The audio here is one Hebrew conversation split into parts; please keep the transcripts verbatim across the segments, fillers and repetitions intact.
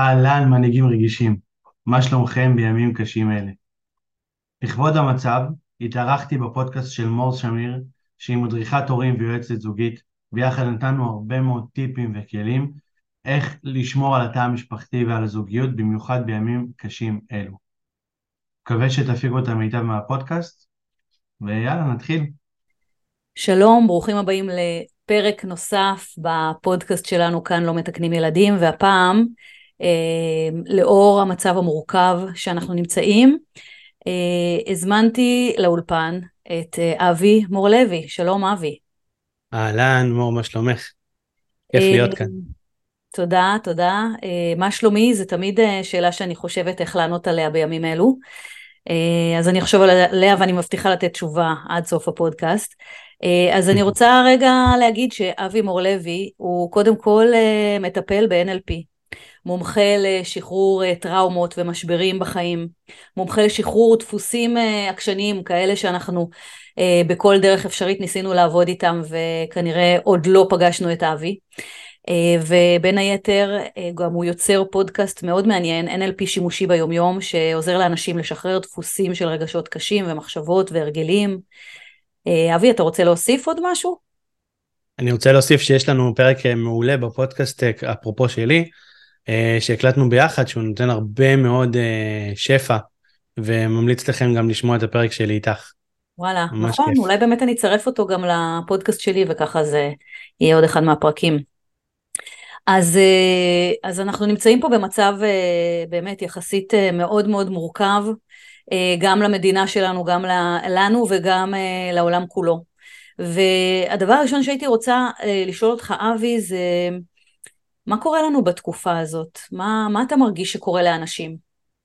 אהלן מנהיגים רגישים, מה שלומכם בימים קשים אלה? לכבוד המצב, התארחתי בפודקאסט של מור שמיר, שהיא מדריכת הורים ויועצת זוגית, ויחד נתנו הרבה מאוד טיפים וכלים איך לשמור על התא המשפחתי ועל הזוגיות, במיוחד בימים קשים אלו. מקווה שתפיקו את המיטב מהפודקאסט, ויאללה נתחיל. שלום, ברוכים הבאים לפרק נוסף בפודקאסט שלנו כאן לא מתקנים ילדים, והפעם אה, לאור המצב המורכב שאנחנו נמצאים, אה, הזמנתי לאולפן את אה, אבי מור לוי. שלום אבי. אהלן, מור, מה שלומך? כיף אה, להיות כאן. תודה, תודה. אה, מה שלומי? זה תמיד אה, שאלה שאני חושבת איך לענות עליה בימים אלו. אה, אז אני אחשוב עליה ואני מבטיחה לתת תשובה עד סוף הפודקאסט. אה, אז אני רוצה רגע להגיד שאבי מור לוי הוא קודם כל אה, מטפל ב-אן אל פי, מומחה לשחרור אה, טראומות ומשברים בחיים, מומחה לשחרור דפוסים אה, עקשניים כאלה שאנחנו אה, בכל דרך אפשרית ניסינו לעבוד איתם וכנראה עוד לא פגשנו את אבי. ובין היתר גם הוא יוצר פודקאסט מאוד מעניין, אן אל פי שימושי ביומיום, שעוזר לאנשים לשחרר דפוסים של רגשות קשים ומחשבות והרגלים. אבי, אתה רוצה להוסיף עוד משהו? אני רוצה להוסיף שיש לנו פרק מעולה בפודקאסט, אפרופו שלי, שהקלטנו ביחד, שהוא נותן הרבה מאוד שפע, וממליץ לכם גם לשמוע את הפרק שלי איתך. וואלה, ממש נכון, כיף. אולי באמת אני אצרף אותו גם לפודקאסט שלי, וככה זה יהיה עוד אחד מהפרקים. אז, אז אנחנו נמצאים פה במצב באמת יחסית מאוד מאוד מורכב, גם למדינה שלנו, גם לנו וגם לעולם כולו. והדבר הראשון שהייתי רוצה לשאול אותך, אבי, זה מה קורה לנו בתקופה הזאת? מה, מה אתה מרגיש שקורה לאנשים?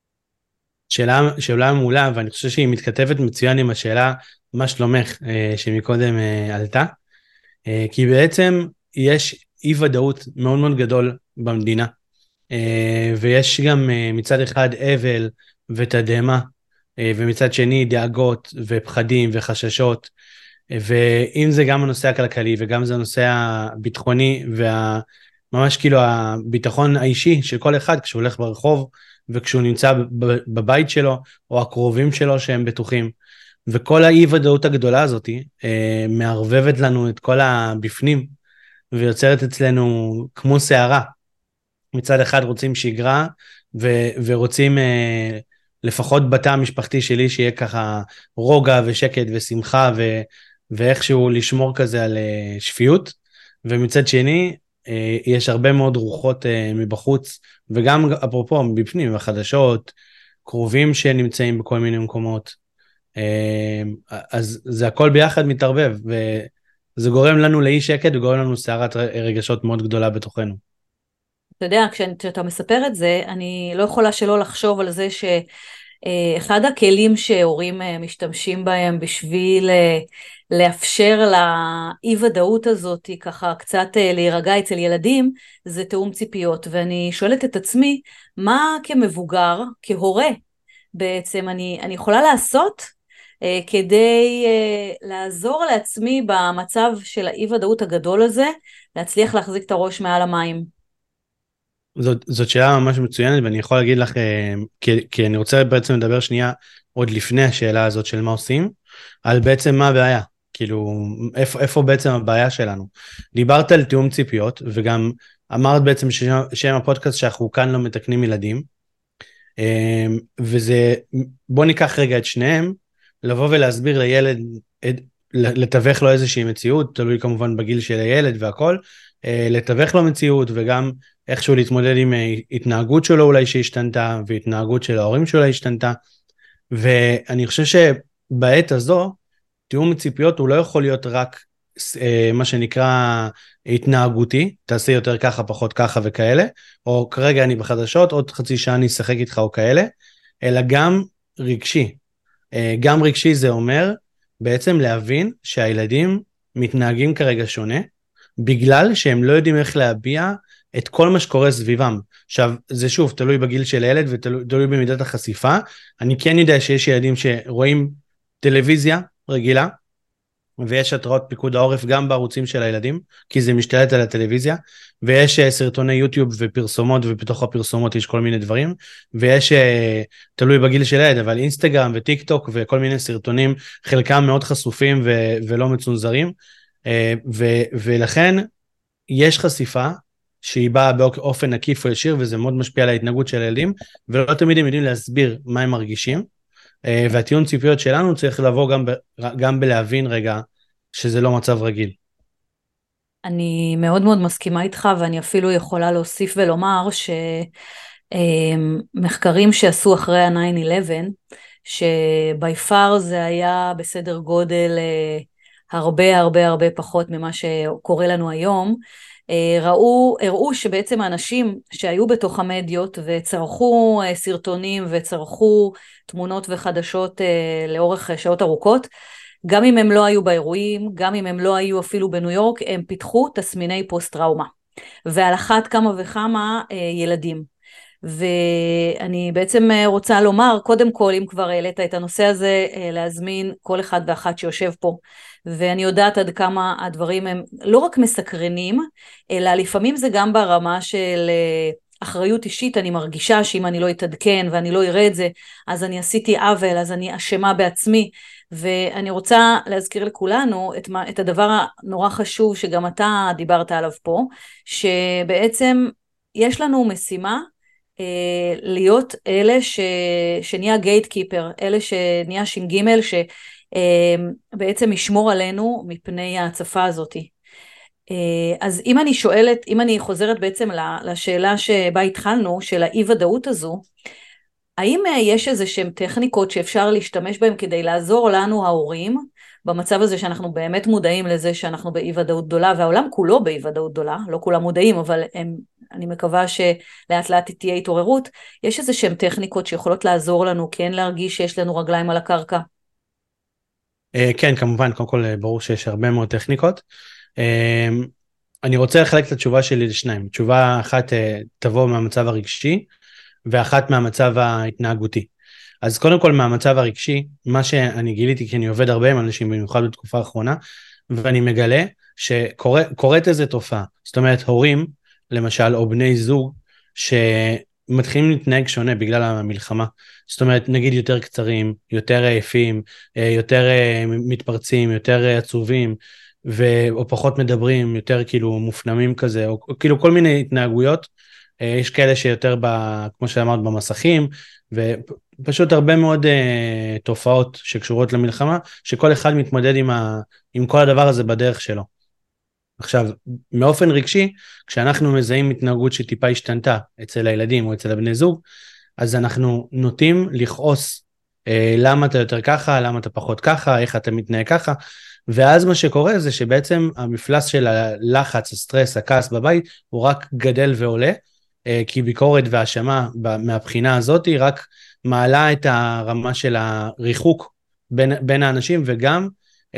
שאלה, שאלה מעולה, ואני חושב שהיא מתכתבת מצוין עם השאלה, מה שלומך, שמקודם עלתה, כי בעצם יש אי ודאות מאוד מאוד גדול במדינה, ויש גם מצד אחד אבל ותדהמה, ומצד שני דאגות ופחדים וחששות, ואם זה גם הנושא הכלכלי וגם זה הנושא הביטחוני וממש כאילו הביטחון האישי של כל אחד כשהוא הולך ברחוב וכשהוא נמצא בבית שלו או הקרובים שלו שהם בטוחים, וכל האי ודאות הגדולה הזאת אה, מערבבת לנו את כל הבפנים ויוצרת אצלנו כמו שערה. מצד אחד רוצים שגרה ו- ורוצים אה, לפחות בתא המשפחתי שלי שיהיה ככה רוגע ושקט ושמחה ו- ואיכשהו לשמור כזה על אה, שפיות, ומצד שני אה, יש הרבה מאוד רוחות אה, מבחוץ וגם אפרופו מבפנים, החדשות, קרובים שנמצאים בכל מיני מקומות, אה, אז זה הכל ביחד מתערבב וזה גורם לנו לאי שקט וגורם לנו סערת רגשות מאוד גדולה בתוכנו. אתה יודע, כשאתה מספר את זה, אני לא יכולה שלא לחשוב על זה שאחד הכלים שהורים משתמשים בהם בשביל לאפשר לאי ודאות הזאת, ככה קצת להירגע אצל ילדים, זה תאום ציפיות. ואני שואלת את עצמי, מה כמבוגר, כהורה, בעצם אני, אני יכולה לעשות כדי לעזור לעצמי במצב של האי ודאות הגדול הזה, להצליח להחזיק את הראש מעל המים? זאת, זאת שאלה ממש מצוינת, ואני יכול להגיד לך, כי, כי אני רוצה בעצם לדבר שנייה, עוד לפני השאלה הזאת של מה עושים, על בעצם מה הבעיה, כאילו, איפה, איפה בעצם הבעיה שלנו. דיברת על תיאום ציפיות, וגם אמרת בעצם שם, שם הפודקאסט שאנחנו כאן לא מתקנים ילדים, וזה, בוא ניקח רגע את שניהם, לבוא ולהסביר לילד, לתווך לו איזושהי מציאות, תלוי כמובן בגיל של הילד והכל, לתווך לו מציאות וגם איכשהו להתמודד עם התנהגות שלו אולי שהשתנתה, והתנהגות של ההורים שלו השתנתה, ואני חושב שבעת הזו, תיאום ציפיות הוא לא יכול להיות רק מה שנקרא התנהגותי, תעשה יותר ככה, פחות ככה וכאלה, או כרגע אני בחדשות, עוד חצי שעה אני אשחק איתך או כאלה, אלא גם רגשי. גם רגשי זה אומר בעצם להבין שהילדים מתנהגים כרגע שונה, בגלל שהם לא יודעים איך להביע את כל מה שקורה סביבם. עכשיו, זה שוב, תלוי בגיל של הילד ותלוי במידת החשיפה. אני כן יודע שיש ילדים שרואים טלוויזיה רגילה, ויש התראות פיקוד העורף גם בערוצים של הילדים, כי זה משתלט על הטלוויזיה, ויש סרטוני יוטיוב ופרסומות, ובתוך הפרסומות יש כל מיני דברים, ויש, תלוי בגיל של הילד, אבל אינסטגרם וטיק טוק וכל מיני סרטונים, חלקם מאוד חשופים ו- ולא מצונזרים, ו- ולכן יש חשיפה, שהיא באה באופן עקיף או ישיר, וזה מאוד משפיע על ההתנהגות של הילדים, ולא תמיד הם יודעים להסביר מה הם מרגישים, והטיעון ציפיות שלנו צריך לבוא גם, ב, גם בלהבין רגע שזה לא מצב רגיל. אני מאוד מאוד מסכימה איתך, ואני אפילו יכולה להוסיף ולומר שמחקרים שעשו אחרי ה-תשע אחת עשרה, שבי פאר זה היה בסדר גודל הרבה הרבה הרבה פחות ממה שקורה לנו היום, ראו, הראו שבעצם האנשים שהיו בתוך המדיות וצרכו סרטונים וצרכו תמונות וחדשות לאורך שעות ארוכות, גם אם הם לא היו באירועים, גם אם הם לא היו אפילו בניו יורק, הם פיתחו תסמיני פוסט-טראומה. ועל אחת כמה וכמה ילדים. ואני בעצם רוצה לומר, קודם כל, אם כבר העלית את הנושא הזה, להזמין כל אחד ואחת שיושב פה. ואני יודעת עד כמה הדברים הם לא רק מסקרנים, אלא לפעמים זה גם ברמה של אחריות אישית. אני מרגישה שאם אני לא אתעדכן ואני לא אראה את זה, אז אני עשיתי עוול, אז אני אשמה בעצמי. ואני רוצה להזכיר לכולנו את, מה, את הדבר הנורא חשוב שגם אתה דיברת עליו פה, שבעצם יש לנו משימה אה, להיות אלה ש, שנהיה גייטקיפר, אלה שנהיה ש"ג שבעצם ישמור עלינו מפני ההצפה הזאת. אה, אז אם אני שואלת, אם אני חוזרת בעצם לשאלה שבה התחלנו, של האי ודאות הזו, האם יש איזה שהן טכניקות שאפשר להשתמש בהן כדי לעזור לנו ההורים, במצב הזה שאנחנו באמת מודעים לזה שאנחנו באי ודאות גדולה, והעולם כולו באי ודאות גדולה, לא כולם מודעים, אבל הם, אני מקווה שלאט לאט תהיה התעוררות, יש איזה שהן טכניקות שיכולות לעזור לנו, כן להרגיש שיש לנו רגליים על הקרקע? כן, כמובן, קודם כל ברור שיש הרבה מאוד טכניקות. אני רוצה לחלק את התשובה שלי לשניים. תשובה אחת תבוא מהמצב הרגשי, ואחת מהמצב ההתנהגותי. אז קודם כל מהמצב הרגשי, מה שאני גיליתי, כי אני עובד הרבה עם אנשים, במיוחד בתקופה האחרונה, ואני מגלה שקורית איזו תופעה. זאת אומרת, הורים, למשל, או בני זוג, שמתחילים להתנהג שונה בגלל המלחמה. זאת אומרת, נגיד יותר קצרים, יותר עייפים, יותר מתפרצים, יותר עצובים, ו... או פחות מדברים, יותר כאילו מופנמים כזה, או כאילו כל מיני התנהגויות, יש כאלה שיותר, ב, כמו שאמרת, במסכים, ופשוט הרבה מאוד uh, תופעות שקשורות למלחמה, שכל אחד מתמודד עם, ה, עם כל הדבר הזה בדרך שלו. עכשיו, מאופן רגשי, כשאנחנו מזהים התנהגות שטיפה השתנתה אצל הילדים או אצל הבני זוג, אז אנחנו נוטים לכעוס, uh, למה אתה יותר ככה, למה אתה פחות ככה, איך אתה מתנהג ככה, ואז מה שקורה זה שבעצם המפלס של הלחץ, הסטרס, הכעס בבית, הוא רק גדל ועולה, כי ביקורת והאשמה מהבחינה הזאת היא רק מעלה את הרמה של הריחוק בין, בין האנשים, וגם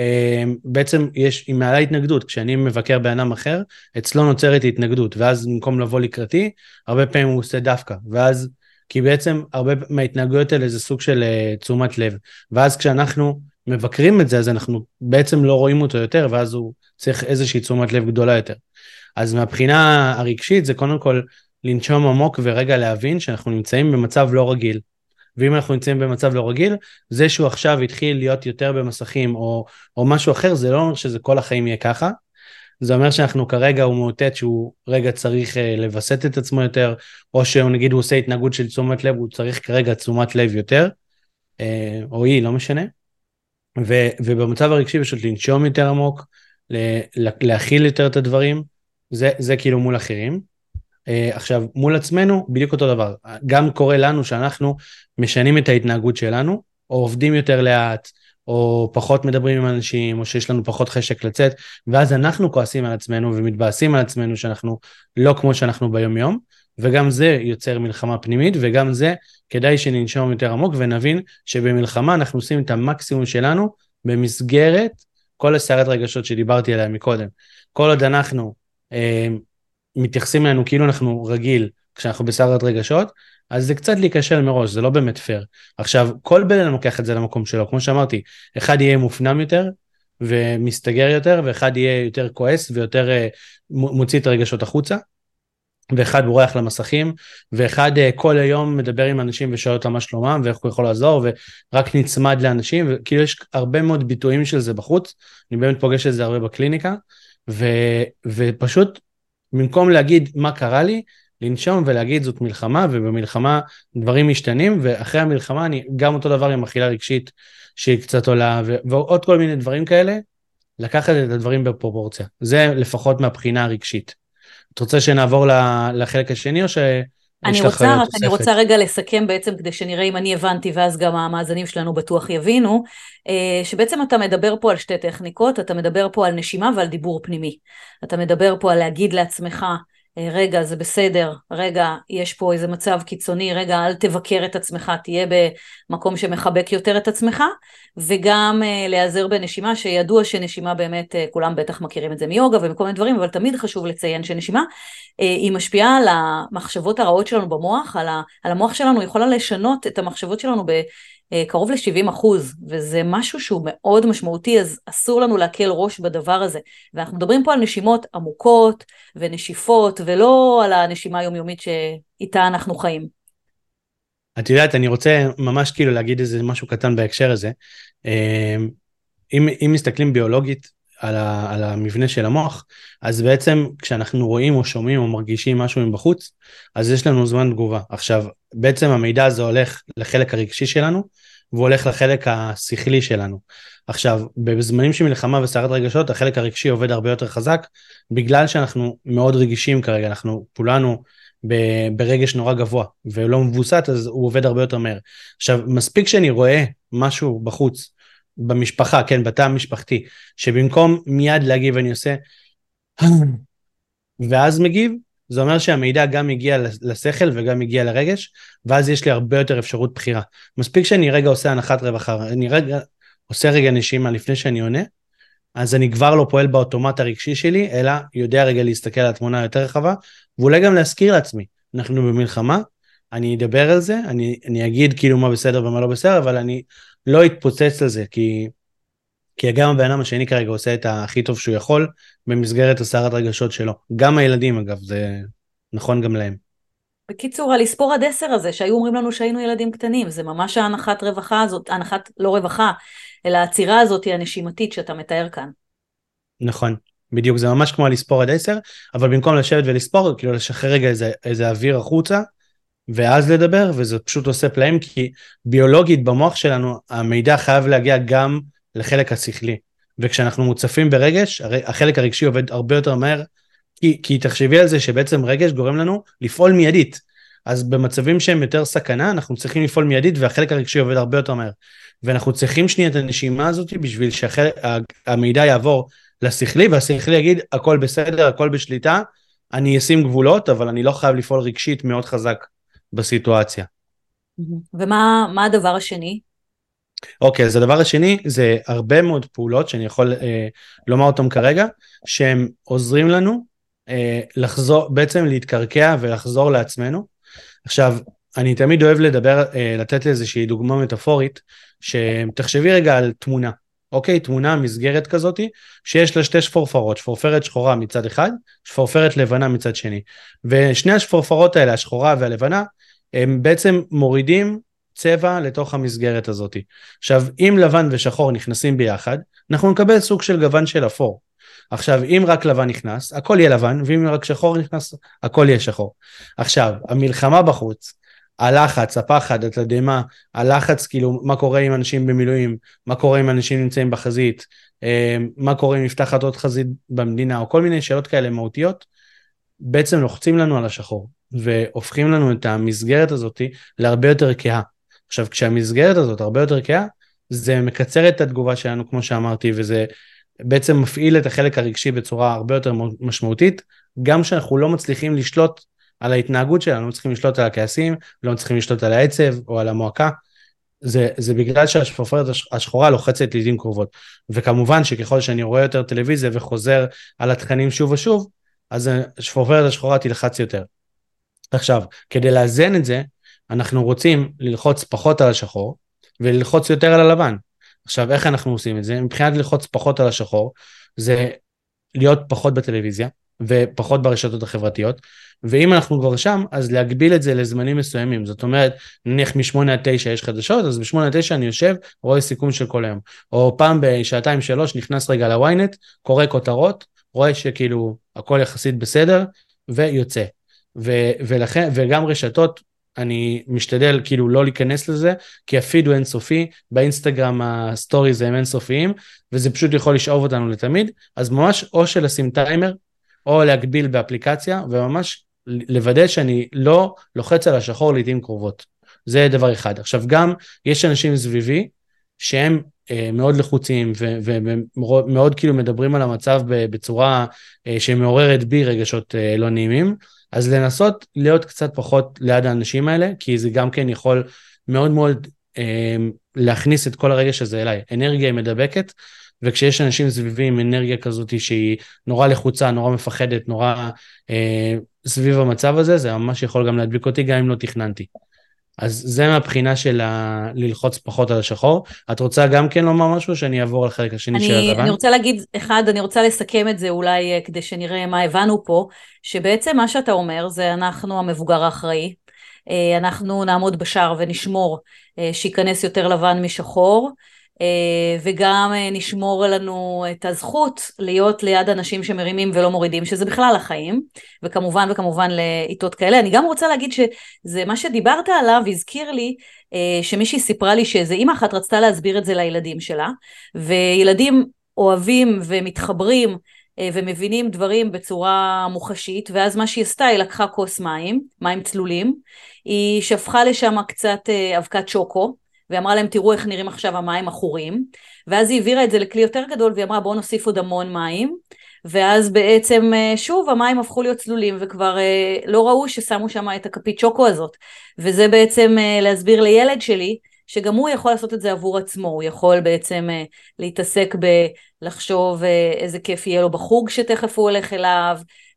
בעצם יש, היא מעלה התנגדות. כשאני מבקר באדם אחר, אצלו נוצרת התנגדות, ואז במקום לבוא לקראתי, הרבה פעמים הוא עושה דווקא, ואז, כי בעצם הרבה מההתנהגויות האלה זה סוג של תשומת לב, ואז כשאנחנו מבקרים את זה, אז אנחנו בעצם לא רואים אותו יותר, ואז הוא צריך איזושהי תשומת לב גדולה יותר. אז מהבחינה הרגשית זה קודם כל לנשום עמוק ורגע להבין שאנחנו נמצאים במצב לא רגיל. ואם אנחנו נמצאים במצב לא רגיל, זה שהוא עכשיו התחיל להיות יותר במסכים או, או משהו אחר, זה לא אומר שזה כל החיים יהיה ככה. זה אומר שאנחנו כרגע הוא מאותת שהוא רגע צריך לבסט את עצמו יותר, או שהוא נגיד הוא עושה התנהגות של תשומת לב, הוא צריך כרגע תשומת לב יותר, או היא, לא משנה. ו, ובמצב הרגשי פשוט לנשום יותר עמוק, להכיל יותר את הדברים, זה, זה כאילו מול אחרים. עכשיו, מול עצמנו, בדיוק אותו דבר. גם קורה לנו שאנחנו משנים את ההתנהגות שלנו, או עובדים יותר לאט, או פחות מדברים עם אנשים, או שיש לנו פחות חשק לצאת, ואז אנחנו כועסים על עצמנו ומתבאסים על עצמנו שאנחנו לא כמו שאנחנו ביום יום, וגם זה יוצר מלחמה פנימית, וגם זה כדאי שננשום יותר עמוק, ונבין שבמלחמה אנחנו עושים את המקסימום שלנו, במסגרת כל הסערת רגשות שדיברתי עליה מקודם. כל עוד אנחנו אה, מתייחסים לנו כאילו אנחנו רגיל, כשאנחנו בסערת רגשות, אז זה קצת להיקשל מראש, זה לא באמת פייר. עכשיו, כל בן אדם לוקח את זה למקום שלו, כמו שאמרתי, אחד יהיה מופנם יותר, ומסתגר יותר, ואחד יהיה יותר כועס ויותר מוציא את הרגשות החוצה, ואחד בורח למסכים, ואחד כל היום מדבר עם אנשים ושואל אותם מה שלומם, ואיך הוא יכול לעזור, ורק נצמד לאנשים, וכאילו יש הרבה מאוד ביטויים של זה בחוץ, אני באמת פוגש את זה הרבה בקליניקה, ו, ופשוט במקום להגיד מה קרה לי, לנשום ולהגיד זאת מלחמה, ובמלחמה דברים משתנים, ואחרי המלחמה אני גם אותו דבר עם אכילה רגשית, שהיא קצת עולה, ו, ועוד כל מיני דברים כאלה, לקחת את הדברים בפרופורציה, זה לפחות מהבחינה הרגשית. את רוצה שנעבור לחלק השני, או ש... אני רוצה, רק אני רוצה רגע לסכם בעצם, כדי שנראה אם אני הבנתי, ואז גם המאזינים שלנו בטוח יבינו, שבעצם אתה מדבר פה על שתי טכניקות, אתה מדבר פה על נשימה ועל דיבור פנימי. אתה מדבר פה על להגיד לעצמך, רגע, זה בסדר, רגע, יש פה איזה מצב קיצוני, רגע, אל תבקר את עצמך, תהיה במקום שמחבק יותר את עצמך, וגם uh, להיעזר בנשימה, שידוע שנשימה באמת, uh, כולם בטח מכירים את זה מיוגה ומכל מיני דברים, אבל תמיד חשוב לציין שנשימה, uh, היא משפיעה על המחשבות הרעות שלנו במוח, על, ה, על המוח שלנו, יכולה לשנות את המחשבות שלנו ב... קרוב ל-שבעים אחוז, וזה משהו שהוא מאוד משמעותי, אז אסור לנו להקל ראש בדבר הזה. ואנחנו מדברים פה על נשימות עמוקות ונשיפות, ולא על הנשימה היומיומית שאיתה אנחנו חיים. את יודעת, אני רוצה ממש כאילו להגיד איזה משהו קטן בהקשר הזה. אם, אם מסתכלים ביולוגית על, ה, על המבנה של המוח, אז בעצם כשאנחנו רואים או שומעים או מרגישים משהו מבחוץ, אז יש לנו זמן תגובה. עכשיו, בעצם המידע הזה הולך לחלק הרגשי שלנו, והוא הולך לחלק השכלי שלנו. עכשיו, בזמנים של מלחמה וסערת רגשות, החלק הרגשי עובד הרבה יותר חזק, בגלל שאנחנו מאוד רגישים כרגע, אנחנו כולנו ברגש נורא גבוה, ולא מבוסת, אז הוא עובד הרבה יותר מהר. עכשיו, מספיק שאני רואה משהו בחוץ, במשפחה, כן, בתא המשפחתי, שבמקום מיד להגיב אני עושה, ואז מגיב, זה אומר שהמידע גם מגיע לשכל וגם מגיע לרגש, ואז יש לי הרבה יותר אפשרות בחירה. מספיק שאני רגע עושה הנחת רווחה, אני רגע עושה רגע נשימה לפני שאני עונה, אז אני כבר לא פועל באוטומט הרגשי שלי, אלא יודע רגע להסתכל על התמונה יותר רחבה, ואולי גם להזכיר לעצמי, אנחנו במלחמה, אני אדבר על זה, אני, אני אגיד כאילו מה בסדר ומה לא בסדר, אבל אני לא אתפוצץ על זה, כי, כי גם הבן אדם השני כרגע עושה את הכי טוב שהוא יכול, במסגרת הסערת רגשות שלו. גם הילדים אגב, זה נכון גם להם. בקיצור, על לספור עד עשר הזה, שהיו אומרים לנו שהיינו ילדים קטנים, זה ממש ההנחת רווחה הזאת, הנחת לא רווחה, אלא הצירה הזאת היא הנשימתית שאתה מתאר כאן. נכון, בדיוק, זה ממש כמו לספור עד עשר, אבל במקום לשבת ולספור, כאילו לשחרר רגע איזה, איזה אוויר החוצה, ואז לדבר, וזה פשוט עושה פלאים, כי ביולוגית במוח שלנו, המידע חייב להגיע גם לחלק השכלי, וכשאנחנו מוצפים ברגש, החלק הרגשי עובד הרבה יותר מהר, כי, כי תחשבי על זה שבעצם רגש גורם לנו לפעול מיידית, אז במצבים שהם יותר סכנה, אנחנו צריכים לפעול מיידית, והחלק הרגשי עובד הרבה יותר מהר, ואנחנו צריכים שנייה את הנשימה הזאת, בשביל שהמידע יעבור לשכלי, והשכלי יגיד, הכל בסדר, הכל בשליטה, אני אשים גבולות, אבל אני לא חייב לפעול רגשית מאוד חזק בסיטואציה. ומה מה הדבר השני? אוקיי, אז הדבר השני זה הרבה מאוד פעולות שאני יכול אה, לומר אותם כרגע, שהם עוזרים לנו אה, לחזור, בעצם להתקרקע ולחזור לעצמנו. עכשיו, אני תמיד אוהב לדבר, אה, לתת איזושהי דוגמה מטאפורית, שתחשבי רגע על תמונה, אוקיי, תמונה מסגרת כזאת, שיש לה שתי שפורפרות, שפורפרת שחורה מצד אחד, שפורפרת לבנה מצד שני, ושני השפורפרות האלה, השחורה והלבנה, הם בעצם מורידים צבע לתוך המסגרת הזאת. עכשיו, אם לבן ושחור נכנסים ביחד, אנחנו נקבל סוג של גוון של אפור. עכשיו, אם רק לבן נכנס, הכל יהיה לבן, ואם רק שחור נכנס, הכל יהיה שחור. עכשיו, המלחמה בחוץ, הלחץ, הפחד, התדהמה, הלחץ, כאילו, מה קורה עם אנשים במילואים, מה קורה עם אנשים נמצאים בחזית, מה קורה אם נפתחת עוד חזית במדינה, או כל מיני שאלות כאלה מהותיות, בעצם לוחצים לנו על השחור, והופכים לנו את המסגרת הזאת להרבה יותר כהה. עכשיו, כשהמסגרת הזאת הרבה יותר כהה, זה מקצר את התגובה שלנו, כמו שאמרתי, וזה בעצם מפעיל את החלק הרגשי בצורה הרבה יותר משמעותית, גם שאנחנו לא מצליחים לשלוט על ההתנהגות שלנו, לא צריכים לשלוט על הכעסים, לא צריכים לשלוט על העצב או על המועקה, זה, זה בגלל שהשפורפרת השחורה לוחצת לעתים קרובות, וכמובן שככל שאני רואה יותר טלוויזיה וחוזר על התכנים שוב ושוב, אז השפורפרת השחורה תלחץ יותר. עכשיו, כדי לאזן את זה, אנחנו רוצים ללחוץ פחות על השחור, וללחוץ יותר על הלבן. עכשיו, איך אנחנו עושים את זה? מבחינת ללחוץ פחות על השחור, זה להיות פחות בטלוויזיה, ופחות ברשתות החברתיות, ואם אנחנו כבר שם, אז להגביל את זה לזמנים מסוימים, זאת אומרת, נניח משמונה עד תשע יש חדשות, אז בשמונה עד תשע אני יושב, רואה סיכום של כל היום, או פעם בשעתיים שלוש, נכנס רגע לוויינט, קורא כותרות, רואה שכאילו הכל יחסית בסדר, ויוצא, ו- ולכן, וגם רשתות, אני משתדל כאילו לא להיכנס לזה, כי הפיד הוא אינסופי, באינסטגרם הסטוריז הם אינסופיים, וזה פשוט יכול לשאוב אותנו לתמיד, אז ממש או שלשים טיימר, או להגביל באפליקציה, וממש לוודא שאני לא לוחץ על השחור לעתים קרובות. זה דבר אחד. עכשיו גם יש אנשים סביבי, שהם אה, מאוד לחוצים, ומאוד כאילו מדברים על המצב בצורה אה, שמעוררת בי רגשות אה, לא נעימים, אז לנסות להיות קצת פחות ליד האנשים האלה, כי זה גם כן יכול מאוד מאוד אה, להכניס את כל הרגש הזה אליי. אנרגיה היא מדבקת, וכשיש אנשים סביבי עם אנרגיה כזאת שהיא נורא לחוצה, נורא מפחדת, נורא אה, סביב המצב הזה, זה ממש יכול גם להדביק אותי גם אם לא תכננתי. אז זה מהבחינה של ה... ללחוץ פחות על השחור. את רוצה גם כן לומר משהו שאני אעבור על חלק השני של הלבן? אני רוצה להגיד, אחד, אני רוצה לסכם את זה אולי כדי שנראה מה הבנו פה, שבעצם מה שאתה אומר זה אנחנו המבוגר האחראי, אנחנו נעמוד בשער ונשמור שיכנס יותר לבן משחור, וגם נשמור לנו את הזכות להיות ליד אנשים שמרימים ולא מורידים, שזה בכלל החיים, וכמובן וכמובן לעיתות כאלה. אני גם רוצה להגיד שזה מה שדיברת עליו, הזכיר לי שמישהי סיפרה לי שאיזה אמא אחת רצתה להסביר את זה לילדים שלה, וילדים אוהבים ומתחברים ומבינים דברים בצורה מוחשית, ואז מה שהיא עשתה, היא לקחה כוס מים, מים צלולים, היא שפכה לשם קצת אבקת שוקו, ואמרה להם, תראו איך נראים עכשיו המים החורים, ואז היא העבירה את זה לכלי יותר גדול, והיא אמרה, בואו נוסיף עוד המון מים, ואז בעצם שוב המים הפכו להיות צלולים, וכבר לא ראו ששמו שם את הכפית שוקו הזאת, וזה בעצם להסביר לילד שלי, שגם הוא יכול לעשות את זה עבור עצמו, הוא יכול בעצם להתעסק בלחשוב איזה כיף יהיה לו בחוג שתכף הוא הולך אליו,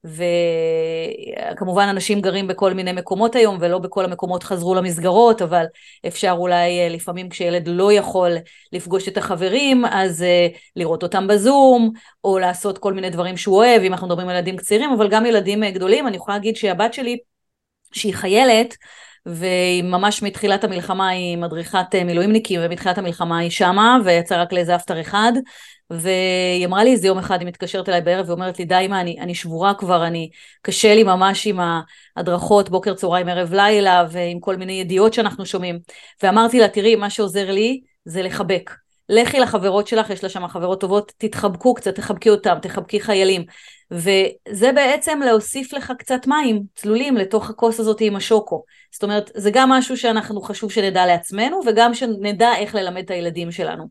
וכמובן אנשים גרים בכל מיני מקומות היום, ולא בכל המקומות חזרו למסגרות, אבל אפשר אולי לפעמים כשילד לא יכול לפגוש את החברים, אז לראות אותם בזום, או לעשות כל מיני דברים שהוא אוהב, אם אנחנו מדברים על ילדים קצירים, אבל גם ילדים גדולים. אני יכולה להגיד שהבת שלי, שהיא חיילת, והיא ממש מתחילת המלחמה היא מדריכת מילואימניקים, ומתחילת המלחמה היא שמה, ויצא רק לאיזה אפטר אחד, והיא אמרה לי איזה יום אחד, היא מתקשרת אליי בערב, ואומרת לי, די מה, אני, אני שבורה כבר, אני קשה לי ממש עם ההדרכות, בוקר צהריים ערב לילה, ועם כל מיני ידיעות שאנחנו שומעים, ואמרתי לה, תראי, מה שעוזר לי, זה לחבק, לכי לחברות שלך, יש לה שם חברות טובות, תתחבקו קצת, תחבקי אותם, תחבקי חיילים, וזה בעצם להוסיף לך קצת מים צלולים לתוך הכוס הזאת עם השוקו. זאת אומרת, זה גם משהו שאנחנו חשוב שנדע לעצמנו, וגם שנדע איך ללמד את הילדים שלנו.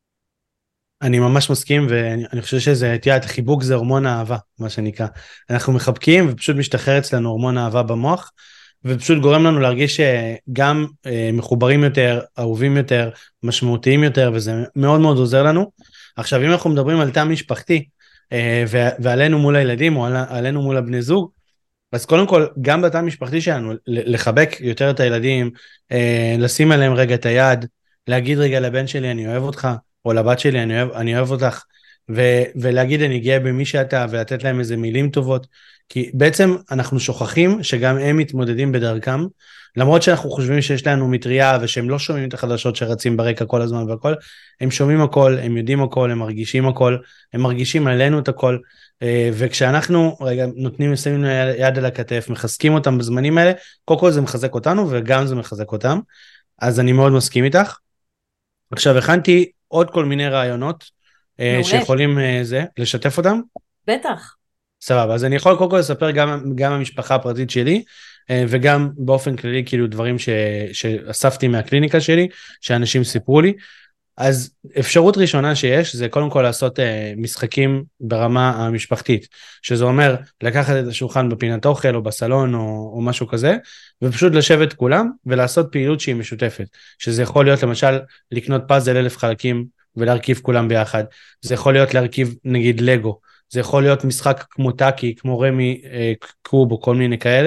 אני ממש מסכים, ואני חושב שזה, תראה, החיבוק זה הורמון האהבה, מה שנקרא. אנחנו מחבקים ופשוט משתחרר אצלנו הורמון האהבה במוח, ופשוט גורם לנו להרגיש שגם מחוברים יותר, אהובים יותר, משמעותיים יותר, וזה מאוד מאוד עוזר לנו. עכשיו, אם אנחנו מדברים על תא משפחתי, ועלינו מול הילדים, או עלינו מול הבני זוג, אז קודם כל, גם בתא המשפחתי שלנו, לחבק יותר את הילדים, לשים עליהם רגע את היד, להגיד רגע לבן שלי, אני אוהב אותך, או לבת שלי, אני אוהב, אני אוהב אותך, ו- ולהגיד אני גאה במי שאתה, ולתת להם איזה מילים טובות, כי בעצם אנחנו שוכחים שגם הם מתמודדים בדרכם, למרות שאנחנו חושבים שיש לנו מטריה, ושהם לא שומעים את החדשות שרצים ברקע כל הזמן והכל, הם שומעים הכל, הם יודעים הכל, הם מרגישים הכל, הם מרגישים עלינו את הכל, וכשאנחנו רגע נותנים, שמים יד על הכתף, מחזקים אותם בזמנים האלה, קודם כל זה מחזק אותנו, וגם זה מחזק אותם, אז אני מאוד מסכים איתך. עכשיו הכנתי עוד כל מיני רעיונות, מעולה. שיכולים זה, לשתף אותם? בטח. סבבה, אז אני יכול קודם כל לספר גם, גם המשפחה הפרטית שלי, וגם באופן כללי כאילו דברים ש, שאספתי מהקליניקה שלי, שאנשים סיפרו לי. אז אפשרות ראשונה שיש, זה קודם כל לעשות משחקים ברמה המשפחתית, שזה אומר לקחת את השולחן בפינת אוכל או בסלון או, או משהו כזה, ופשוט לשבת כולם ולעשות פעילות שהיא משותפת, שזה יכול להיות למשל לקנות פאזל אלף חלקים ולהרכיב כולם ביחד, זה יכול להיות להרכיב נגיד לגו, זה יכול להיות משחק כמו טאקי, כמו רמי קוב או כל מיני כאלה,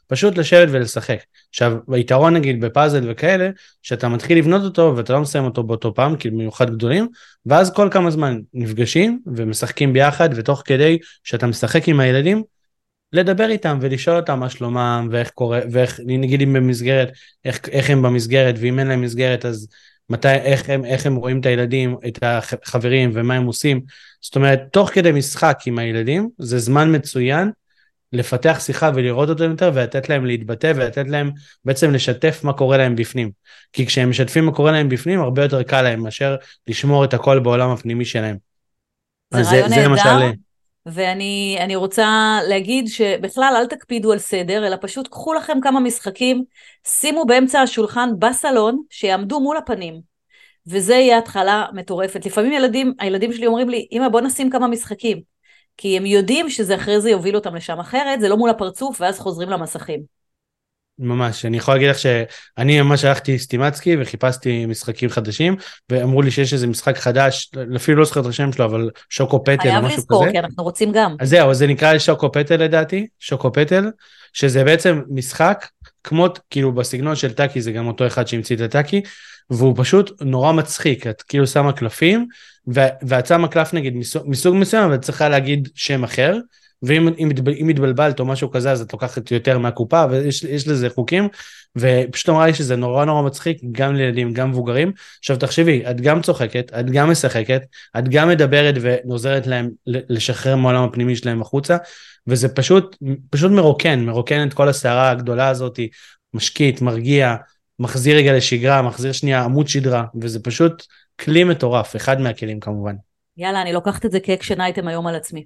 פשוט לשבת ולשחק. עכשיו, היתרון נגיד בפאזל וכאלה, שאתה מתחיל לבנות אותו ואתה לא מסיים אותו באותו פעם, כי במיוחד גדולים, ואז כל כמה זמן נפגשים ומשחקים ביחד, ותוך כדי שאתה משחק עם הילדים, לדבר איתם ולשאול אותם מה שלומם, ואיך קורה, ואיך, נגיד אם במסגרת, איך, איך הם במסגרת, ואם אין להם מסגרת, אז מתי, איך הם, איך הם רואים את הילדים, את החברים, ומה הם עושים. זאת אומרת, תוך כדי משחק עם הילדים, זה זמן מצוין, לפתח שיחה ולראות אותם יותר, ולתת להם להתבטא, ולתת להם בעצם לשתף מה קורה להם בפנים. כי כשהם משתפים מה קורה להם בפנים, הרבה יותר קל להם, מאשר לשמור את הכל בעולם הפנימי שלהם. זה רעיון נהדר, ואני אני רוצה להגיד שבכלל אל תקפידו על סדר, אלא פשוט קחו לכם כמה משחקים, שימו באמצע השולחן בסלון, שיעמדו מול הפנים, וזה יהיה התחלה מטורפת. לפעמים ילדים, הילדים שלי אומרים לי, אמא בוא נשים כמה משחקים, כי הם יודעים שזה אחרי זה יוביל אותם לשם, אחרת זה לא מול הפרצוף, ואז חוזרים למסכים. ממש, אני יכול להגיד לך שאני ממש הלכתי סטימצקי וחיפשתי משחקים חדשים, ואמרו לי שיש איזה משחק חדש, אפילו לא זוכר את השם שלו, אבל שוקו פטל או משהו כזה. חייב לזכור, כי אנחנו רוצים גם. אז זהו, זה נקרא שוקו פטל לדעתי, שוקו פטל, שזה בעצם משחק, כמו כאילו בסגנון של טאקי, זה גם אותו אחד שהמציא את הטאקי, והוא פשוט נורא מצחיק, את כאילו שמה קלפים, ואת שמה קלף נגיד מסוג מסוים, ואת צריכה להגיד שם אחר, ואם אם, אם מתבלבלת או משהו כזה, אז את לוקחת יותר מהקופה, ויש לזה חוקים, ופשוט אמרה לי שזה נורא נורא מצחיק, גם לילדים, גם מבוגרים. עכשיו תחשבי, את גם צוחקת, את גם משחקת, את גם מדברת ונוזרת להם לשחרר מעולם הפנימי שלהם החוצה, וזה פשוט, פשוט מרוקן, מרוקן את כל הסערה הגדולה הזאת, משקיט, מרגיע, מחזיר רגע לשגרה, מחזיר שנייה עמוד שדרה, וזה פשוט כלי מטורף, אחד מהכלים כמובן. יאללה, אני לוקחת את זה כאקשן אייטם היום על עצמי.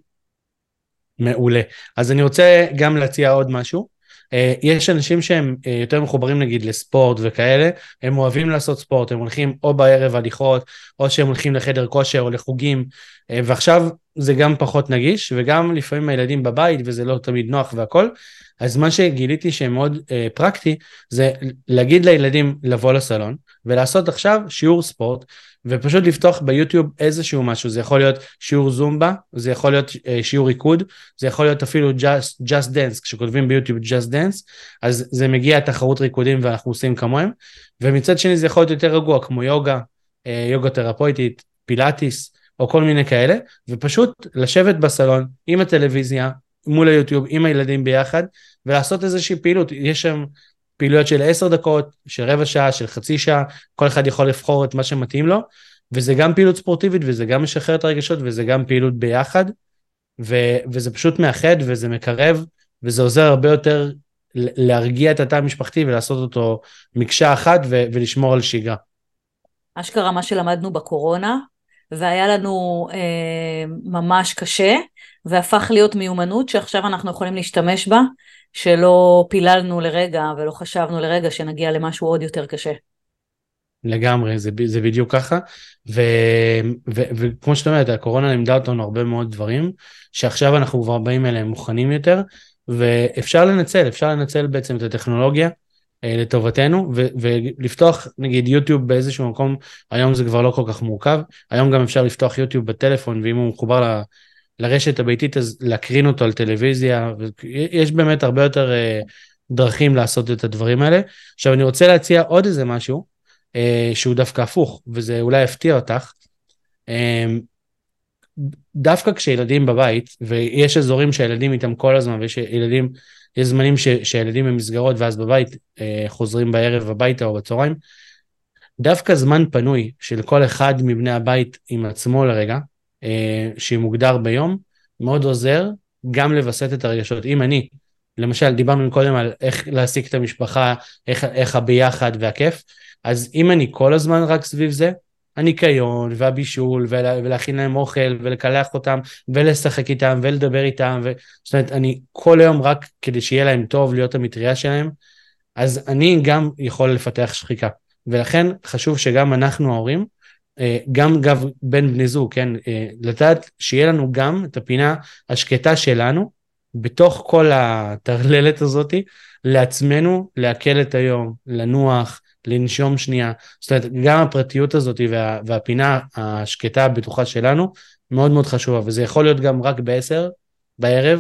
מעולה. אז אני רוצה גם להציע עוד משהו. יש אנשים שהם יותר מחוברים נגיד לספורט וכאלה, הם אוהבים לעשות ספורט, הם הולכים או בערב הליכות, או שהם הולכים לחדר כושר או לחוגים, ועכשיו זה גם פחות נגיש, וגם לפעמים הילדים בבית, וזה לא תמיד נוח והכל, אז מה שגיליתי שמאוד אה, פרקטי, זה להגיד לילדים לבוא לסלון, ולעשות עכשיו שיעור ספורט, ופשוט לפתוח ביוטיוב איזשהו משהו, זה יכול להיות שיעור זומבה, זה יכול להיות אה, שיעור ריקוד, זה יכול להיות אפילו just, just dance, כשכותבים ביוטיוב just dance, אז זה מגיע תחרות ריקודים ואנחנו עושים כמוהם, ומצד שני זה יכול להיות יותר רגוע, כמו יוגה, אה, יוגה תרפויטית, פילאטיס, או כל מיני כאלה, ופשוט לשבת בסלון עם הטלוויזיה, מול היוטיוב, עם הילדים ביחד, ולעשות איזושהי פעילות. יש שם פעילויות של עשר דקות, של רבע שעה, של חצי שעה, כל אחד יכול לבחור את מה שמתאים לו, וזה גם פעילות ספורטיבית, וזה גם משחרר את הרגשות, וזה גם פעילות ביחד, ו- וזה פשוט מאחד, וזה מקרב, וזה עוזר הרבה יותר להרגיע את התא המשפחתי, ולעשות אותו מקשה אחת, ו- ולשמור על שגרה. אשכרה מה שלמדנו בקורונה, והיה לנו אה, ממש קשה, והפך להיות מיומנות שעכשיו אנחנו יכולים להשתמש בה, שלא פיללנו לרגע ולא חשבנו לרגע שנגיע למשהו עוד יותר קשה. לגמרי, זה, זה בדיוק ככה, ו, ו, וכמו שאתה אומרת, הקורונה לימדה אותנו הרבה מאוד דברים, שעכשיו אנחנו כבר באים אליהם מוכנים יותר, ואפשר לנצל, אפשר לנצל בעצם את הטכנולוגיה, לטובתנו, ו- ולפתוח נגיד יוטיוב באיזשהו מקום, היום זה כבר לא כל כך מורכב, היום גם אפשר לפתוח יוטיוב בטלפון, ואם הוא מחובר ל- לרשת הביתית, אז להקרין אותו על טלוויזיה, יש באמת הרבה יותר uh, דרכים לעשות את הדברים האלה. עכשיו אני רוצה להציע עוד איזה משהו, uh, שהוא דווקא הפוך, וזה אולי יפתיע אותך, uh, דווקא כשילדים בבית, ויש אזורים שהילדים איתם כל הזמן, ויש ילדים, יש זמנים ש, שהילדים במסגרות, ואז בבית אה, חוזרים בערב הביתה או בצהריים, דווקא זמן פנוי של כל אחד מבני הבית עם עצמו לרגע, אה, שמוגדר ביום, מאוד עוזר גם לבסט את הרגשות. אם אני, למשל, דיברנו קודם על איך להשיג את המשפחה, איך, איך הביחד והכיף, אז אם אני כל הזמן רק סביב זה, הניקיון והבישול ולה, ולהכין להם אוכל ולקלח אותם ולשחק איתם ולדבר איתם, ו... זאת אומרת, אני כל היום רק כדי שיהיה להם טוב להיות המטריה שלהם, אז אני גם יכול לפתח שחיקה, ולכן חשוב שגם אנחנו ההורים, גם גב בין בני זוג, כן, לתת שיהיה לנו גם את הפינה השקטה שלנו, בתוך כל התרללת הזאת, לעצמנו להקל את היום, לנוח, לנשום שנייה. זאת אומרת, גם הפרטיות הזאת וה, והפינה השקטה הבטוחה שלנו מאוד מאוד חשובה, וזה יכול להיות גם רק בעשר בערב,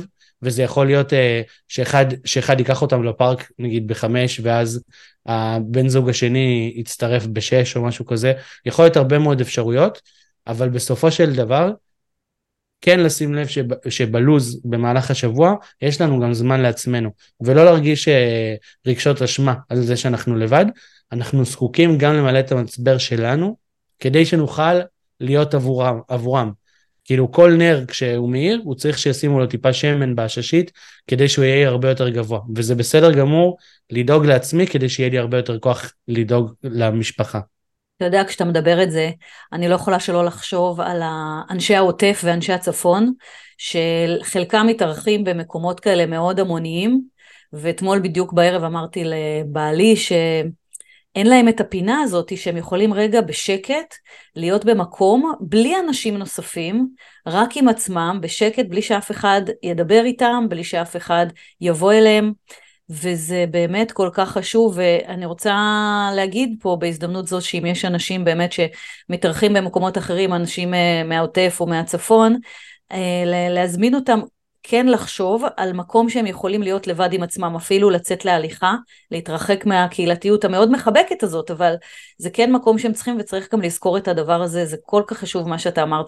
וזה יכול להיות אה, שאחד, שאחד ייקח אותם לפארק נגיד בחמש, ואז הבן זוג השני יצטרף בשש או משהו כזה, יכול להיות הרבה מאוד אפשרויות, אבל בסופו של דבר, כן לשים לב שב, שבלוז במהלך השבוע, יש לנו גם זמן לעצמנו, ולא להרגיש אה, רגשות אשמה על זה שאנחנו לבד, אנחנו זקוקים גם למלא את המצבר שלנו, כדי שנוכל להיות עבורם, עבורם. כאילו כל נר כשהוא מאיר, הוא צריך שישימו לו טיפה שמן בעששית, כדי שהוא יהיה הרבה יותר גבוה, וזה בסדר גמור לדאוג לעצמי, כדי שיהיה לי הרבה יותר כוח לדאוג למשפחה. אתה יודע, כשאתה מדבר את זה, אני לא יכולה שלא לחשוב על אנשי העוטף ואנשי הצפון, שחלקם מתארחים במקומות כאלה מאוד המוניים, ואתמול בדיוק בערב אמרתי לבעלי שאין להם את הפינה הזאת, שהם יכולים רגע בשקט להיות במקום, בלי אנשים נוספים, רק עם עצמם, בשקט, בלי שאף אחד ידבר איתם, בלי שאף אחד יבוא אליהם, וזה באמת כל כך חשוב, ואני רוצה להגיד פה בהזדמנות זאת, שאם יש אנשים באמת שמתארחים במקומות אחרים, אנשים מהעוטף או מהצפון, להזמין אותם כן לחשוב על מקום שהם יכולים להיות לבד עם עצמם, אפילו לצאת להליכה, להתרחק מהקהילתיות המאוד מחבקת הזאת, אבל זה כן מקום שהם צריכים, וצריך גם לזכור את הדבר הזה, זה כל כך חשוב מה שאתה אמרת.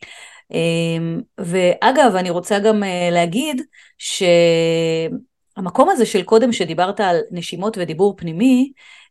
ואגב, אני רוצה גם להגיד ש... המקום הזה של קודם שדיברת על נשימות ודיבור פנימי,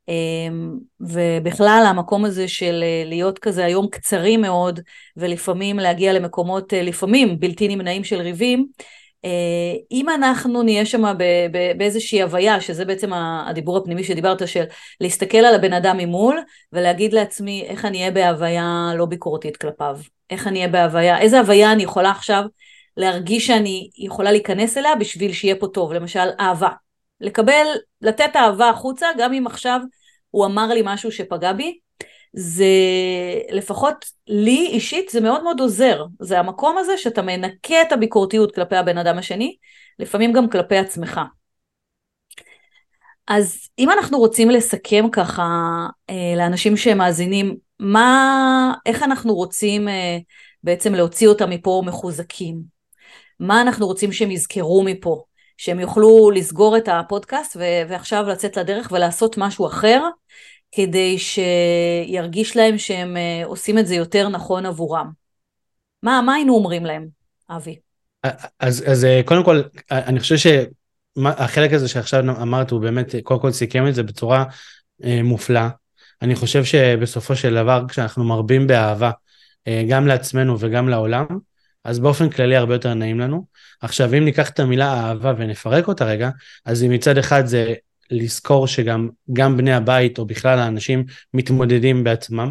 ובכלל המקום הזה של להיות כזה היום קצרים מאוד, ולפעמים להגיע למקומות לפעמים בלתי נמנעים של ריבים, אם אנחנו נהיה שם באיזושהי הוויה, שזה בעצם הדיבור הפנימי שדיברת, של להסתכל על הבן אדם ממול, ולהגיד לעצמי איך אני אהיה בהוויה לא ביקורתית כלפיו, איך אני אהיה בהוויה, איזה הוויה אני יכולה עכשיו להרגיש שאני יכולה להיכנס אליה בשביל שיהיה פה טוב, למשל אהבה, לקבל, לתת אהבה החוצה, גם אם עכשיו הוא אמר לי משהו שפגע בי, זה לפחות לי אישית זה מאוד מאוד עוזר, זה המקום הזה שאתה מנקה את הביקורתיות כלפי הבן אדם השני, לפעמים גם כלפי עצמך. אז אם אנחנו רוצים לסכם ככה לאנשים שמאזינים, מה, איך אנחנו רוצים בעצם להוציא אותם מפה מחוזקים? מה אנחנו רוצים שהם יזכרו מפה? שהם יוכלו לסגור את הפודקאסט ו- ועכשיו לצאת לדרך ולעשות משהו אחר, כדי שירגיש להם שהם עושים את זה יותר נכון עבורם. מה, מה היינו אומרים להם, אבי? אז, אז קודם כל, אני חושב שהחלק הזה שעכשיו אמרת, הוא באמת קודם כל סיכם את זה בצורה מופלאה. אני חושב שבסופו של דבר, כשאנחנו מרבים באהבה, גם לעצמנו וגם לעולם, אז באופן כללי הרבה יותר נעים לנו. עכשיו, אם ניקח את המילה אהבה ונפרק אותה רגע, אז מצד אחד זה לזכור שגם גם בני הבית או בכלל האנשים מתמודדים בעצמם,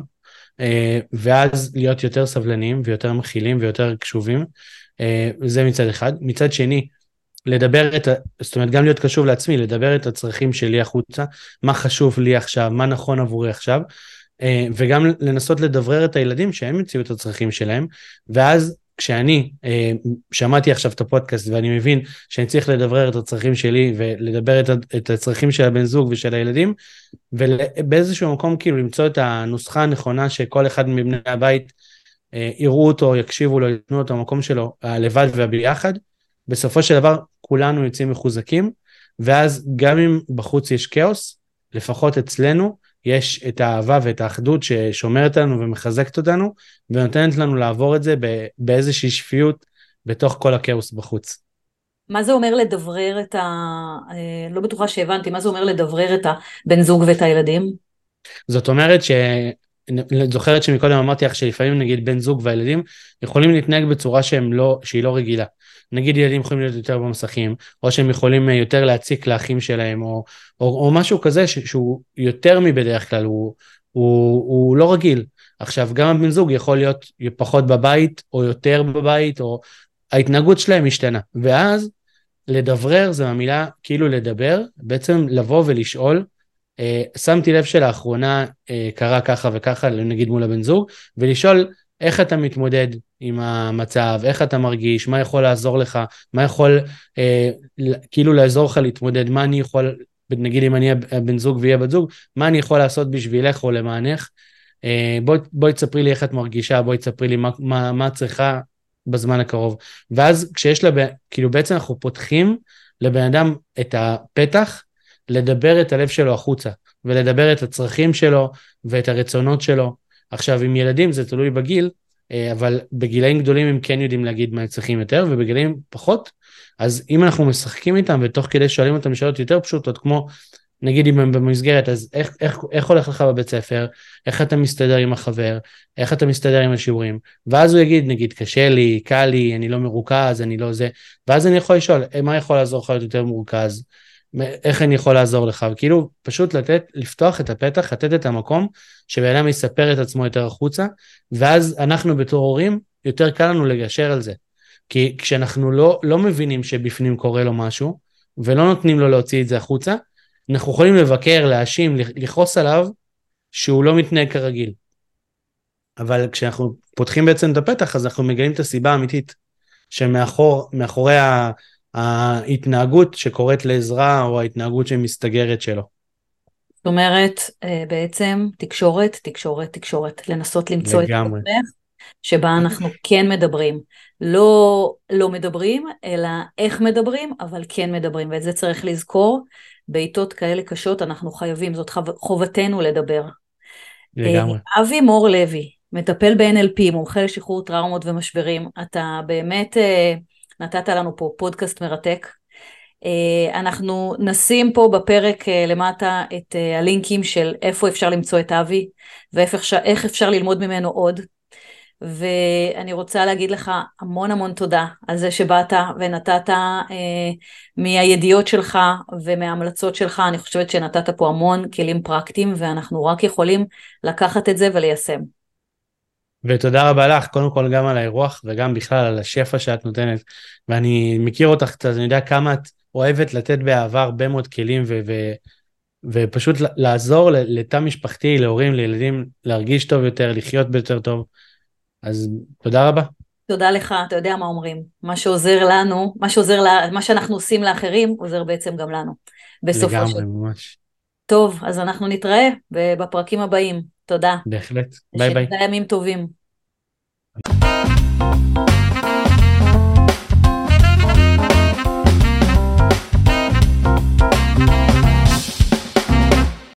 ואז להיות יותר סבלניים ויותר מכילים ויותר קשובים, זה מצד אחד. מצד שני, לדבר את, זאת אומרת, גם להיות קשוב לעצמי, לדבר את הצרכים שלי החוצה, מה חשוב לי עכשיו, מה נכון עבורי עכשיו, וגם לנסות לדברר את הילדים שהם יציעו את הצרכים שלהם, ואז כשאני שמעתי עכשיו את הפודקאסט ואני מבין שאני צריך לדברר את הצרכים שלי ולדבר את הצרכים של הבן זוג ושל הילדים, ובאיזשהו מקום כאילו למצוא את הנוסחה הנכונה שכל אחד מבני הבית יראו אותו, יקשיבו לו, יתנו אותו המקום שלו לבד וביחד, בסופו של דבר כולנו יוצאים מחוזקים, ואז גם אם בחוץ יש כאוס, לפחות אצלנו יש את האהבה ואת האחדות ששומרת לנו ומחזקת אותנו, ונותנת לנו לעבור את זה באיזושהי שפיות בתוך כל הכאוס בחוץ. מה זה אומר לדברר את ה... לא בטוחה שהבנתי, מה זה אומר לדברר את הבן זוג ואת הילדים? זאת אומרת ש... זוכרת שמקודם אמרתי לך שלפעמים נגיד בן זוג והילדים יכולים להתנהג בצורה שהם לא, שהיא לא רגילה. נגיד ילדים יכולים להיות יותר במסכים, או שהם יכולים יותר להציק לאחים שלהם, או, או, או משהו כזה ש, שהוא יותר מבדרך כלל, הוא, הוא, הוא לא רגיל. עכשיו, גם הבן זוג יכול להיות פחות בבית, או יותר בבית, או ההתנהגות שלהם משתנה. ואז לדברר זה המילה כאילו לדבר, בעצם לבוא ולשאול, Uh, שמתי לב שלאחרונה uh, קרה ככה וככה, נגיד מול הבן זוג, ולשאול איך אתה מתמודד עם המצב, איך אתה מרגיש, מה יכול לעזור לך, מה יכול uh, כאילו לעזור לך להתמודד, מה אני יכול, נגיד אם אני הבן זוג ויהיה בת זוג, מה אני יכול לעשות בשבילך או למענך, uh, בואי, בואי תספרי לי איך את מרגישה, בואי תספרי לי מה, מה, מה צריכה, בזמן הקרוב. ואז כשיש לה, כאילו בעצם אנחנו פותחים לבן אדם את הפתח, לדבר את הלב שלו החוצה, ולדבר את הצרכים שלו, ואת הרצונות שלו. עכשיו, עם ילדים זה תלוי בגיל, אבל בגילאים גדולים הם כן יודעים להגיד מה הם צריכים יותר, ובגילאים פחות, אז אם אנחנו משחקים איתם, ותוך כדי שואלים אותם שאלות יותר פשוטות, כמו נגיד אם הם במסגרת, אז איך, איך, איך הולך לך בבית ספר, איך אתה מסתדר עם החבר, איך אתה מסתדר עם השיעורים, ואז הוא יגיד, נגיד, קשה לי, קל לי, אני לא מרוכז, אני לא זה, ואז אני יכול לשאול, מה יכול לעזור לך להיות יותר מרוכז, איך אני יכול לעזור לך, וכאילו פשוט לתת, לפתוח את הפתח, לתת את המקום, שבן אדם יספר את עצמו יותר החוצה, ואז אנחנו בתור הורים, יותר קל לנו לגשר על זה, כי כשאנחנו לא, לא מבינים שבפנים קורה לו משהו, ולא נותנים לו להוציא את זה החוצה, אנחנו יכולים לבקר, להאשים, לכעוס עליו, שהוא לא מתנהג כרגיל. אבל כשאנחנו פותחים בעצם את הפתח, אז אנחנו מגלים את הסיבה האמיתית, שמאחור, מאחורי ההתנהגות שקורית לעזרה, או ההתנהגות שמסתגרת שלו. זאת אומרת, בעצם תקשורת, תקשורת, תקשורת, לנסות למצוא לגמרי. את הדרך, שבה אנחנו כן מדברים. לא, לא מדברים, אלא איך מדברים, אבל כן מדברים, ואת זה צריך לזכור, בעיתות כאלה קשות אנחנו חייבים, זאת חובתנו לדבר. לגמרי. אבי מור לוי, מטפל ב-אן אל פי, מומחה לשחרור טראומות ומשברים, אתה באמת נתת לנו פה פודקאסט מרתק, אנחנו נשים פה בפרק למטה את הלינקים של איפה אפשר למצוא את אבי, ואיך אפשר, איך אפשר ללמוד ממנו עוד, ואני רוצה להגיד לך המון המון תודה על זה שבאת ונתת אה, מהידיעות שלך ומההמלצות שלך, אני חושבת שנתת פה המון כלים פרקטיים, ואנחנו רק יכולים לקחת את זה וליישם. ותודה רבה לך, קודם כל גם על האירוח, וגם בכלל על השפע שאת נותנת, ואני מכיר אותך קצת, אני יודע כמה את אוהבת לתת באהבה הרבה מאוד כלים, ו- ו- ופשוט לעזור לתא משפחתי, להורים, לילדים, להרגיש טוב יותר, לחיות ביותר טוב, אז תודה רבה. תודה לך, אתה יודע מה אומרים, מה שעוזר לנו, מה שעוזר לה, מה שאנחנו עושים לאחרים, עוזר בעצם גם לנו. לגמרי, של... ממש. טוב, אז אנחנו נתראה בפרקים הבאים. תודה. בהחלט. ביי ביי. שיהיה ימים טובים.